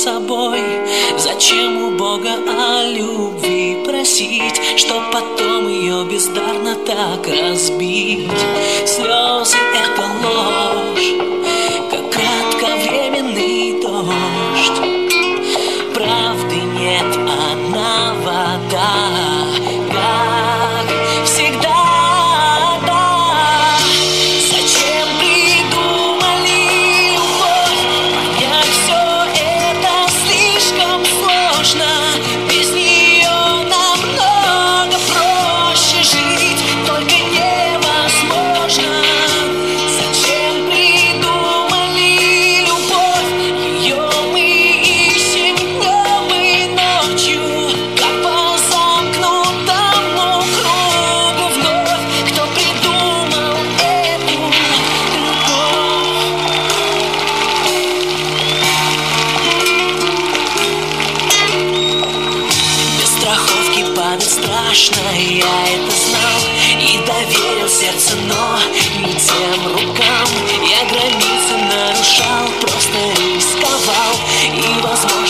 собой. Зачем у Бога о любви просить, чтоб потом ее бездарно так разбить? Слезы — это ложь, как кратковременный дождь. Правды нет, она вода, как всегда. Зачем придумали любовь? Понять все это слишком сложно. Без нее намного проще жить, только невозможно. Зачем придумали любовь? Ее мы ищем днем и ночью, как по замкнутому кругу вновь. Кто придумал эту любовь? Без страховки падать страшно, я это знал и доверил сердце, но не тем рукам. Я границы нарушал, просто рисковал, и возможно